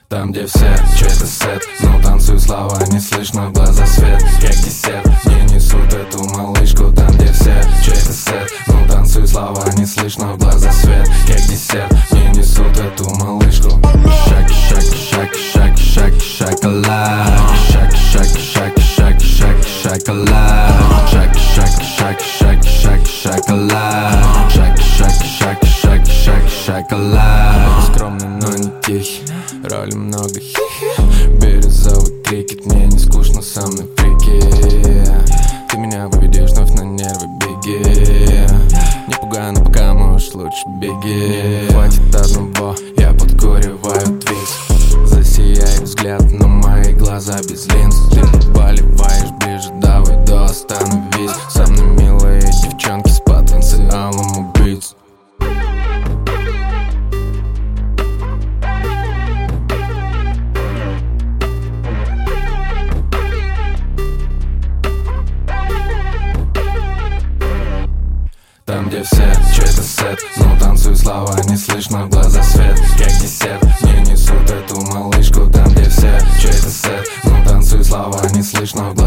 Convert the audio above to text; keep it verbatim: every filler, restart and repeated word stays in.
Там, где все, чей-то сет, ну танцуй, слова не слышно, в глаза свет, как десерт. Мне несут эту малышку. Там, где все, чей-то сет, ну танцуй, слова не слышно, в глаза свет, как десерт. Мне несут эту малышку. Шак, шак, шак, шак, шак, шоколад. Шак, шак, шак, шак, шак, шоколад. Шак, шак, шак, шак, шак, шоколад. Шак, шак, шак, шак, шак, шоколад. Скромный, но не тихий, роли много хихи. Бирюзовый крикет, мне не скучно со мной, фрики. Ты меня выведешь вновь на нервы, беги. Не пугай, но пока можешь, лучше беги. Хватит одного, я подкуриваю твикс. Засияет взгляд, но мои глаза без линз. Ты подваливаешь ближе, давай, да остановись. Со мной милые девчонки с потенциалом убийц. Там, где все, чей-то сет, ну танцуй, слова не слышно, в глаза свет, как десерт. Мне несут эту малышку. Там, где все, чей-то сет, ну танцуй, слова не слышно, в